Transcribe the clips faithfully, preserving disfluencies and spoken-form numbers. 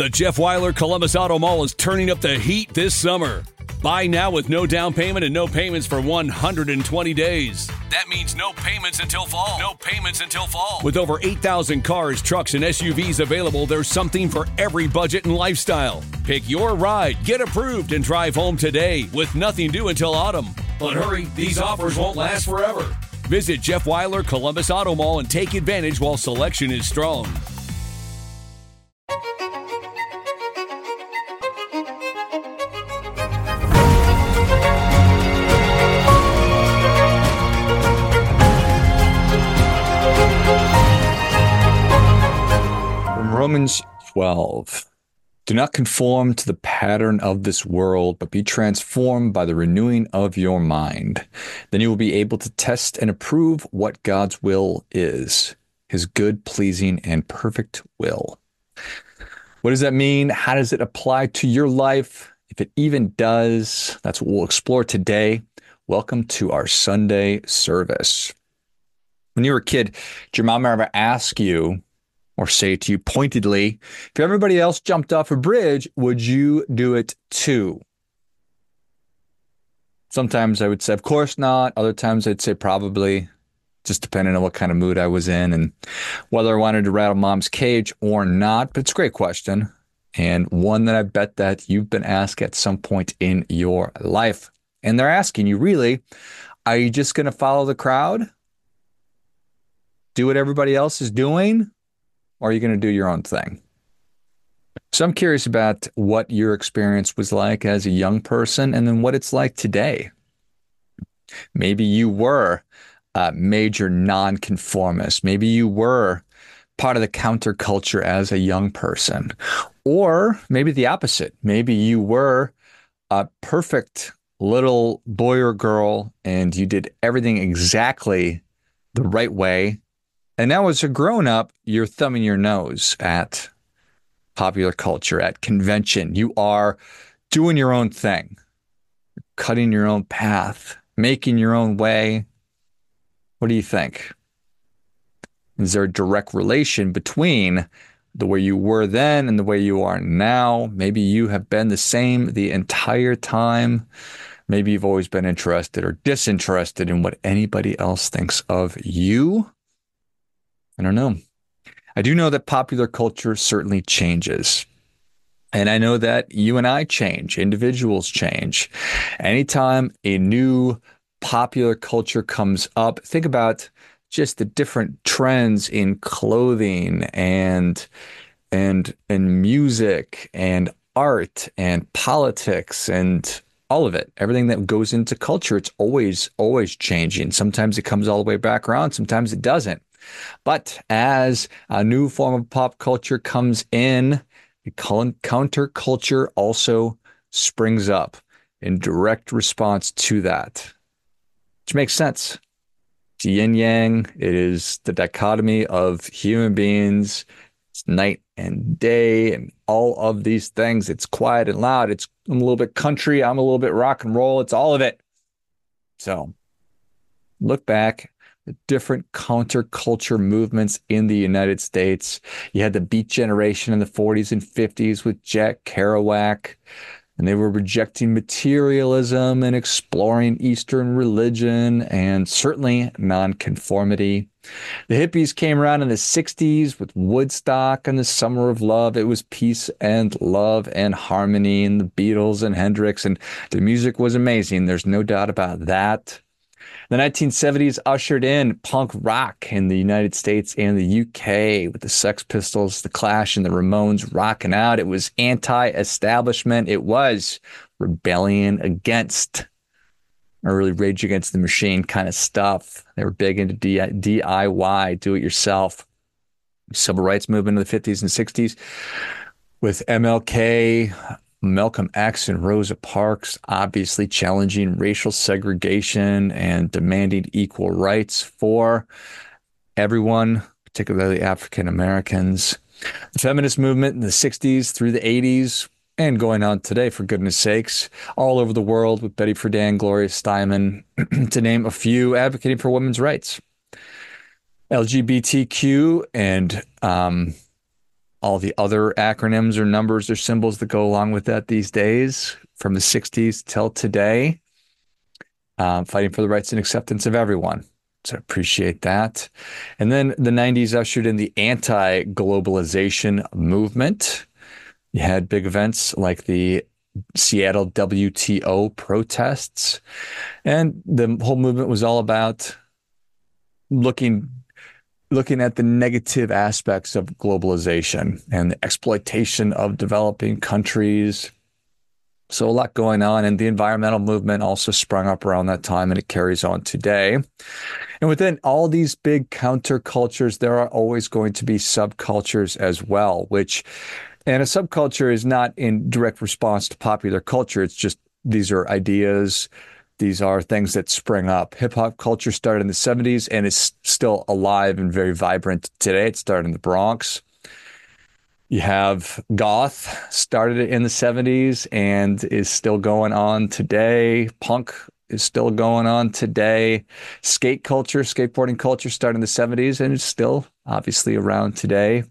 The Jeff Weiler Columbus Auto Mall is turning up the heat this summer. Buy now with no down payment and no payments for one hundred twenty days. That means no payments until fall. No payments until fall. With over eight thousand cars, trucks, and S U Vs available, there's something for every budget and lifestyle. Pick your ride, get approved, and drive home today with nothing due until autumn. But hurry, these offers won't last forever. Visit Jeff Weiler Columbus Auto Mall and take advantage while selection is strong. Romans twelve. Do not conform to the pattern of this world, but be transformed by the renewing of your mind. Then you will be able to test and approve what God's will is, his good, pleasing, and perfect will. What does that mean? How does it apply to your life? If it even does, that's what we'll explore today. Welcome to our Sunday service. When you were a kid, did your mom ever ask you, or say to you pointedly, if everybody else jumped off a bridge, would you do it too? Sometimes I would say, of course not. Other times I'd say probably, just depending on what kind of mood I was in and whether I wanted to rattle mom's cage or not. But it's a great question, and one that I bet that you've been asked at some point in your life. And they're asking you, really, are you just going to follow the crowd? Do what everybody else is doing? Or are you going to do your own thing? So I'm curious about what your experience was like as a young person and then what it's like today. Maybe you were a major nonconformist. Maybe you were part of the counterculture as a young person. Or maybe the opposite. Maybe you were a perfect little boy or girl and you did everything exactly the right way. And now as a grown-up, you're thumbing your nose at popular culture, at convention. You are doing your own thing, cutting your own path, making your own way. What do you think? Is there a direct relation between the way you were then and the way you are now? Maybe you have been the same the entire time. Maybe you've always been interested or disinterested in what anybody else thinks of you. I don't know. I do know that popular culture certainly changes. And I know that you and I change. Individuals change. Anytime a new popular culture comes up, think about just the different trends in clothing and and and music and art and politics and all of it. Everything that goes into culture, it's always, always changing. Sometimes it comes all the way back around. Sometimes it doesn't. But as a new form of pop culture comes in, counterculture also springs up in direct response to that, which makes sense. It's yin yang. It is the dichotomy of human beings. It's night and day and all of these things. It's quiet and loud. It's I'm a little bit country. I'm a little bit rock and roll. It's all of it. So look back. The different counterculture movements in the United States. You had the Beat Generation in the forties and fifties with Jack Kerouac, and they were rejecting materialism and exploring Eastern religion and certainly nonconformity. The hippies came around in the sixties with Woodstock and the Summer of Love. It was peace and love and harmony, and the Beatles and Hendrix, and the music was amazing. There's no doubt about that. The nineteen seventies ushered in punk rock in the United States and the U K with the Sex Pistols, the Clash, and the Ramones rocking out. It was anti-establishment. It was rebellion against, or really Rage Against the Machine kind of stuff. They were big into D I Y, do-it-yourself. Civil rights movement in the fifties and sixties with M L K, Malcolm X and Rosa Parks obviously challenging racial segregation and demanding equal rights for everyone, particularly African Americans. The feminist movement in the sixties through the eighties and going on today, for goodness sakes, all over the world with Betty Friedan, Gloria Steinem, to name a few, advocating for women's rights. L G B T Q and um, all the other acronyms or numbers or symbols that go along with that these days, from the sixties till today, um, fighting for the rights and acceptance of everyone. So appreciate that. And then the nineties ushered in the anti-globalization movement. You had big events like the Seattle W T O protests. And the whole movement was all about looking looking at the negative aspects of globalization and the exploitation of developing countries. So a lot going on. And the environmental movement also sprung up around that time, and it carries on today. And within all these big countercultures, there are always going to be subcultures as well, which, and a subculture is not in direct response to popular culture. It's just, these are ideas. These are things that spring up. Hip hop culture started in the seventies and is still alive and very vibrant today. It started in the Bronx. You have goth, started in the seventies and is still going on today. Punk is still going on today. Skate culture, skateboarding culture started in the seventies and is still obviously around today.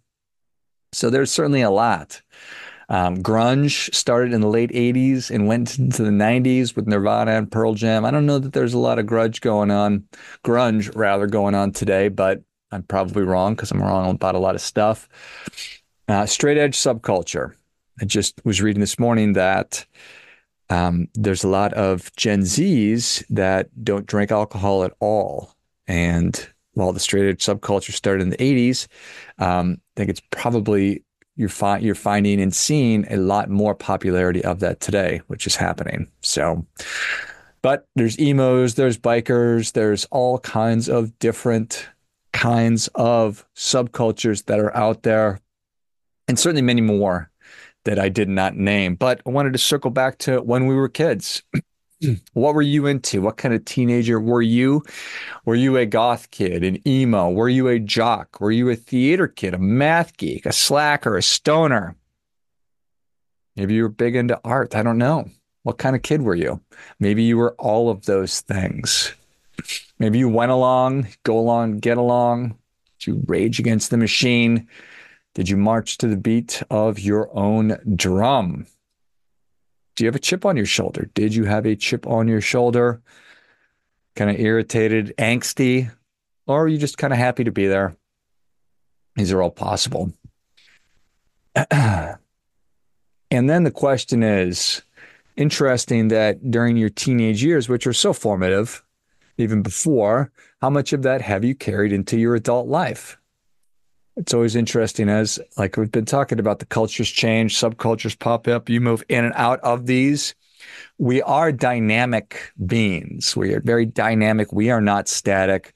So there's certainly a lot. Um, grunge started in the late eighties and went into the nineties with Nirvana and Pearl Jam. I don't know that there's a lot of grudge going on, grunge rather going on today, but I'm probably wrong because I'm wrong about a lot of stuff. Uh, straight edge subculture. I just was reading this morning that um, there's a lot of Gen Zs that don't drink alcohol at all. And while the straight edge subculture started in the eighties, um, I think it's probably you're, fi- you're finding and seeing a lot more popularity of that today, which is happening. So, but there's emos, there's bikers, there's all kinds of different kinds of subcultures that are out there. And certainly many more that I did not name. But I wanted to circle back to when we were kids. What were you into? What kind of teenager were you? Were you a goth kid, an emo? Were you a jock? Were you a theater kid, a math geek, a slacker, a stoner? Maybe you were big into art. I don't know. What kind of kid were you? Maybe you were all of those things. Maybe you went along, go along, get along. Did you rage against the machine? Did you march to the beat of your own drum? Do you have a chip on your shoulder? Did you have a chip on your shoulder? Kind of irritated, angsty, or are you just kind of happy to be there? These are all possible. And then the question is, interesting that during your teenage years, which are so formative, even before, how much of that have you carried into your adult life? It's always interesting as, like we've been talking about, the cultures change, subcultures pop up, you move in and out of these. We are dynamic beings. We are very dynamic. We are not static.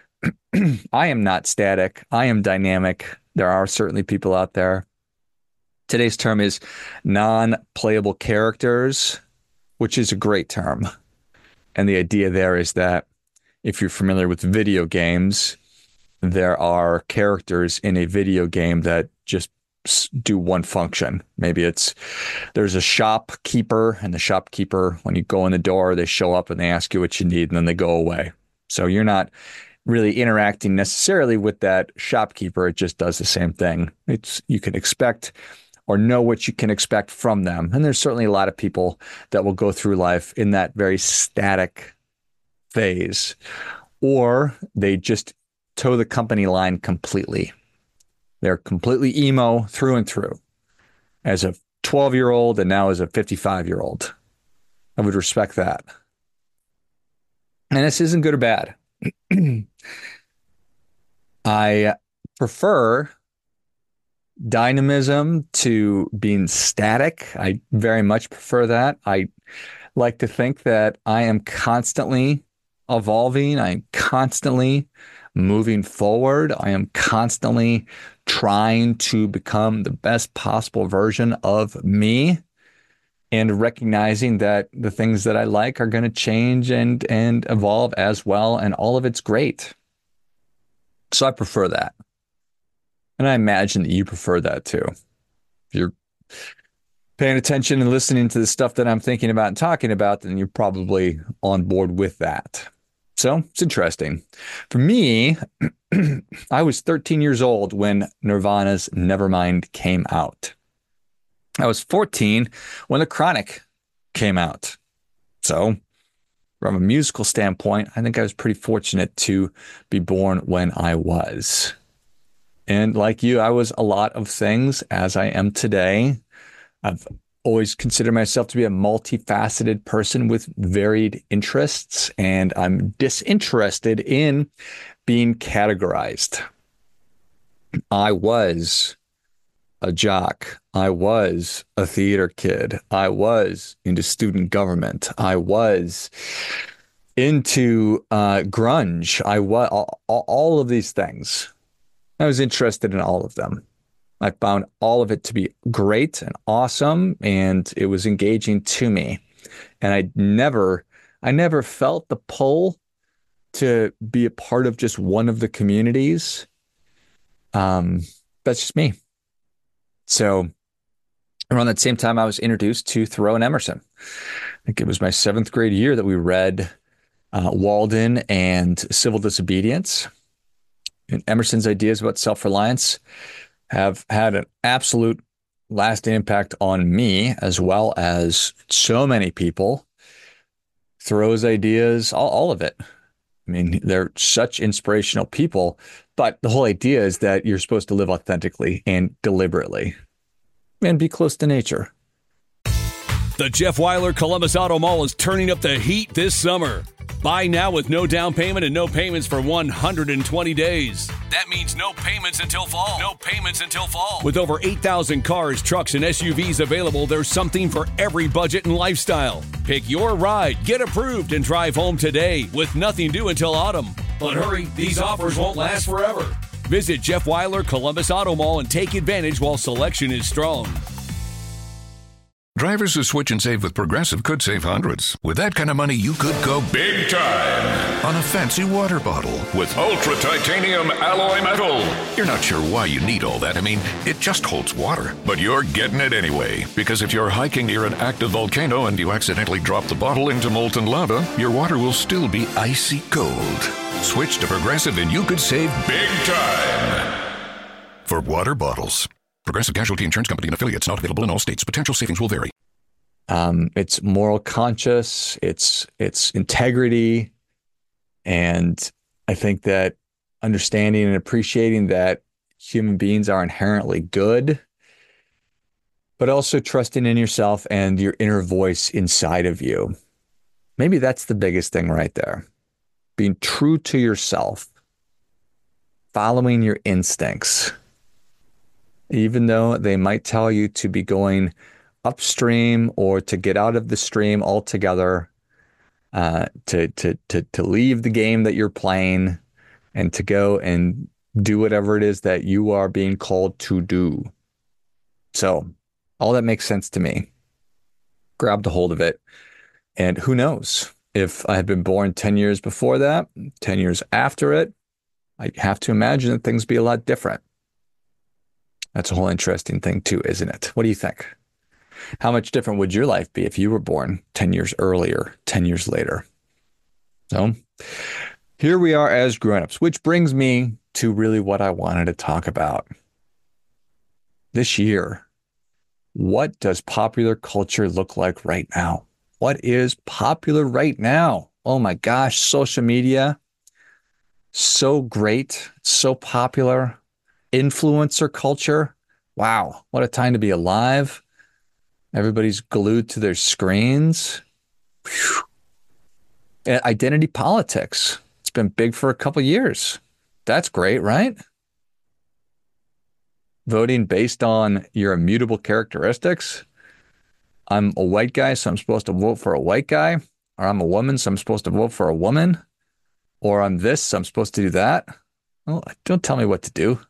I am not static. I am dynamic. There are certainly people out there. Today's term is non-playable characters, which is a great term. And the idea there is that if you're familiar with video games, there are characters in a video game that just do one function. Maybe it's there's a shopkeeper, and the shopkeeper, when you go in the door, they show up and they ask you what you need, and then they go away. So you're not really interacting necessarily with that shopkeeper. It just does the same thing. It's you can expect or know what you can expect from them. And there's certainly a lot of people that will go through life in that very static phase, or they just toe the company line completely. They're completely emo through and through as a twelve-year-old and now as a fifty-five-year-old. I would respect that. And this isn't good or bad. I prefer dynamism to being static. I very much prefer that. I like to think that I am constantly evolving. I'm constantly moving forward. I am constantly trying to become the best possible version of me, and recognizing that the things that I like are going to change and and evolve as well, and all of it's great. So I prefer that. And I imagine that you prefer that too. If you're paying attention and listening to the stuff that I'm thinking about and talking about, then you're probably on board with that. So it's interesting. For me, I was thirteen years old when Nirvana's Nevermind came out. I was fourteen when The Chronic came out. So from a musical standpoint, I think I was pretty fortunate to be born when I was. And like you, I was a lot of things as I am today. I've always considered myself to be a multifaceted person with varied interests, and I'm disinterested in being categorized. I was a jock. I was a theater kid. I was into student government. I was into uh, grunge. I was all, all of these things. I was interested in all of them. I found all of it to be great and awesome, and it was engaging to me. And I never, I never felt the pull to be a part of just one of the communities. Um, that's just me. So around that same time, I was introduced to Thoreau and Emerson. I think it was my seventh grade year that we read uh, Walden and Civil Disobedience. And Emerson's ideas about self-reliance have had an absolute lasting impact on me, as well as so many people. Thoreau's ideas, all, all of it. I mean, they're such inspirational people, but the whole idea is that you're supposed to live authentically and deliberately and be close to nature. The Jeff Weiler Columbus Auto Mall is turning up the heat this summer. Buy now with no down payment and no payments for one hundred twenty days. That means no payments until fall. No payments until fall. With over eight thousand cars, trucks, and S U Vs available, there's something for every budget and lifestyle. Pick your ride, get approved, and drive home today with nothing due until autumn. But hurry, these offers won't last forever. Visit Jeff Weiler Columbus Auto Mall and take advantage while selection is strong. Drivers who switch and save with Progressive could save hundreds. With that kind of money, you could go big time on a fancy water bottle with ultra titanium alloy metal. You're not sure why you need all that. I mean, it just holds water. But you're getting it anyway. Because if you're hiking near an active volcano and you accidentally drop the bottle into molten lava, your water will still be icy cold. Switch to Progressive and you could save big time for water bottles. Progressive Casualty Insurance Company and affiliates, not available in all states. Potential savings will vary. Um, it's moral conscious, it's it's integrity, and I think that understanding and appreciating that human beings are inherently good, but also trusting in yourself and your inner voice inside of you. Maybe that's the biggest thing right there. Being true to yourself, following your instincts. Even though they might tell you to be going upstream or to get out of the stream altogether, uh, to, to, to, to leave the game that you're playing and to go and do whatever it is that you are being called to do. So all that makes sense to me. Grabbed a hold of it. And who knows if I had been born ten years before that, ten years after it, I have to imagine that things would be a lot different. That's a whole interesting thing too, isn't it? What do you think? How much different would your life be if you were born ten years earlier, ten years later? So here we are as grown-ups, which brings me to really what I wanted to talk about. This year, what does popular culture look like right now? What is popular right now? Oh my gosh, social media, so great, so popular. Influencer culture. Wow, what a time to be alive. Everybody's glued to their screens. Whew. And identity politics. It's been big for a couple years. That's great, right? Voting based on your immutable characteristics. I'm a white guy, so I'm supposed to vote for a white guy. Or I'm a woman, so I'm supposed to vote for a woman. Or I'm this, so I'm supposed to do that. Well, don't tell me what to do.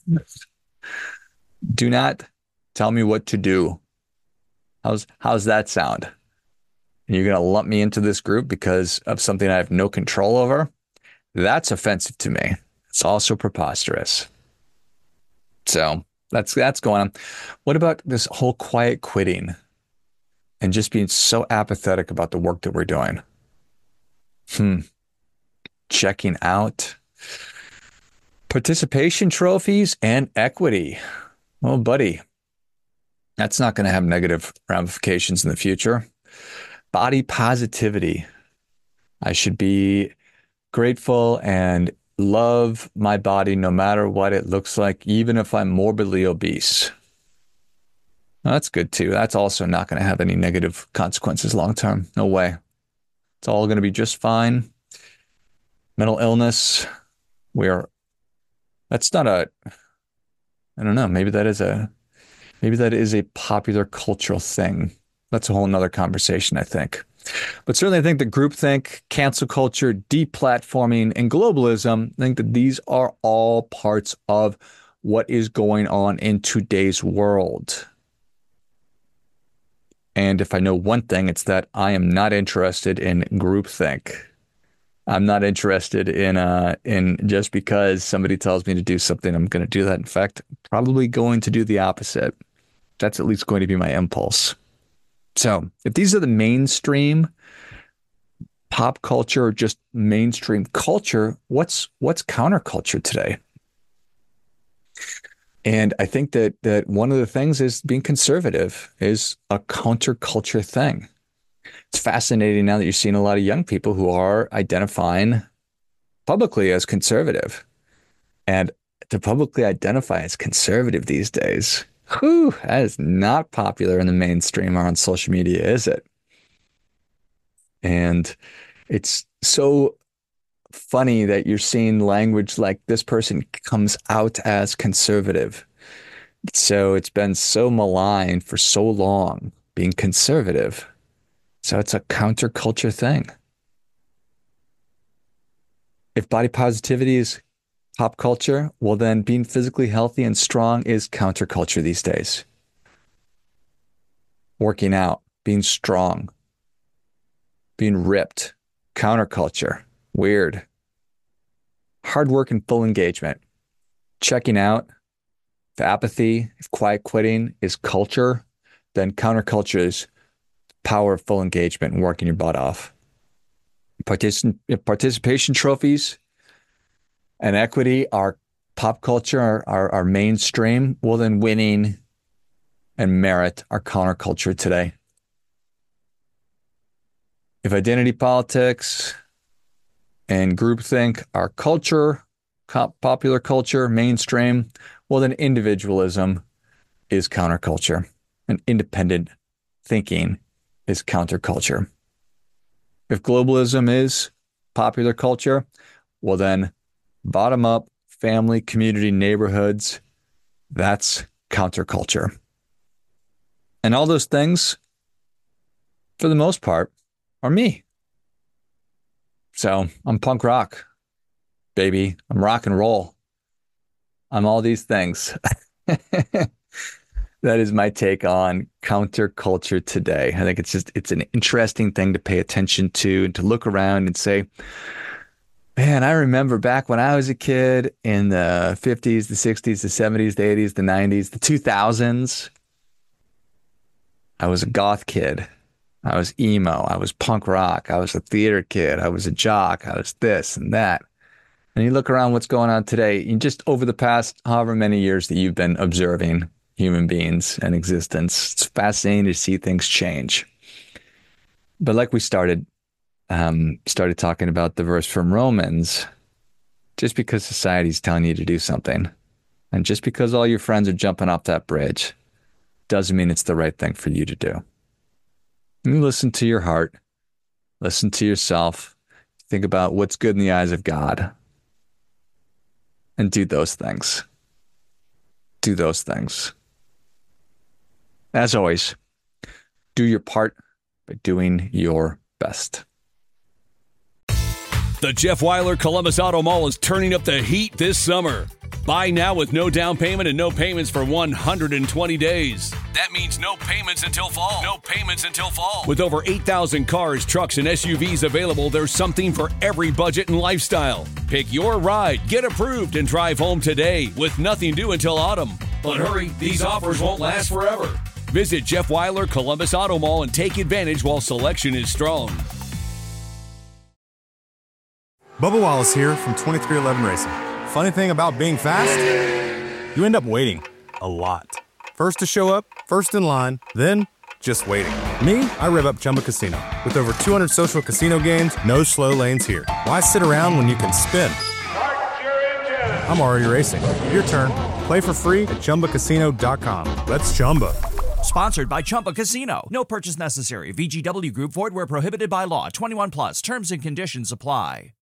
Do not tell me what to do. How's how's that sound? And you're going to lump me into this group because of something I have no control over? That's offensive to me. It's also preposterous. So that's that's going on. What about this whole quiet quitting and just being so apathetic about the work that we're doing? Hmm. checking out, participation trophies, and equity. Well, buddy, that's not going to have negative ramifications in the future. Body positivity. I should be grateful and love my body no matter what it looks like, even if I'm morbidly obese. Well, that's good too. That's also not going to have any negative consequences long term. No way. It's all going to be just fine. Mental illness, we're, that's not a, I don't know, maybe that is a, maybe that is a popular cultural thing. That's a whole nother conversation, I think. But certainly I think that groupthink, cancel culture, deplatforming, and globalism, I think that these are all parts of what is going on in today's world. And if I know one thing, it's that I am not interested in groupthink. I'm not interested in uh in just because somebody tells me to do something, I'm going to do that. In fact, probably going to do the opposite. That's at least going to be my impulse. So if these are the mainstream pop culture or just mainstream culture, what's what's counterculture today? And I think that that one of the things is being conservative is a counterculture thing. It's fascinating now that you're seeing a lot of young people who are identifying publicly as conservative. And to publicly identify as conservative these days, whew, that is not popular in the mainstream or on social media, is it? And it's so funny that you're seeing language like this person comes out as conservative. So it's been so maligned for so long, being conservative. So it's a counterculture thing. If body positivity is pop culture, well then being physically healthy and strong is counterculture these days. Working out, being strong, being ripped, counterculture. Weird. Hard work and full engagement. Checking out. If apathy, if quiet quitting is culture, then counterculture is power of full engagement and working your butt off. Particip- participation trophies and equity are pop culture, are, are, are mainstream. Well, then winning and merit are counterculture today. If identity politics and groupthink are culture, popular culture, mainstream, well, then individualism is counterculture, and independent thinking is counterculture. If globalism is popular culture, well, then bottom up, family, community, neighborhoods, that's counterculture. And all those things, for the most part, are me. So I'm punk rock, baby. I'm rock and roll. I'm all these things. That is my take on counterculture today. I think it's just, it's an interesting thing to pay attention to and to look around and say, man, I remember back when I was a kid in the fifties, the sixties, the seventies, the eighties, the nineties, the two thousands. I was a goth kid. I was emo. I was punk rock. I was a theater kid. I was a jock. I was this and that. And you look around what's going on today, and just over the past however many years that you've been observing human beings and existence, it's fascinating to see things change. But like we started, um, started talking about the verse from Romans, just because society's telling you to do something, and just because all your friends are jumping off that bridge, doesn't mean it's the right thing for you to do. You listen to your heart, listen to yourself, think about what's good in the eyes of God, and do those things. Do those things. As always, do your part by doing your best. The Jeff Weiler Columbus Auto Mall is turning up the heat this summer. Buy now with no down payment and no payments for one hundred twenty days. That means no payments until fall. No payments until fall. With over eight thousand cars, trucks, and S U Vs available, there's something for every budget and lifestyle. Pick your ride, get approved, and drive home today with nothing due until autumn. But hurry, these offers won't last forever. Visit Jeff Weiler Columbus Auto Mall and take advantage while selection is strong. Bubba Wallace here from twenty-three eleven Racing. Funny thing about being fast, you end up waiting a lot. First to show up, first in line, then just waiting. Me, I rev up Chumba Casino. With over two hundred social casino games, no slow lanes here. Why sit around when you can spin? I'm already racing. Your turn. Play for free at Chumba Casino dot com. Let's Chumba. Sponsored by Chumba Casino. No purchase necessary. V G W Group. Void where prohibited by law. twenty-one plus. Terms and conditions apply.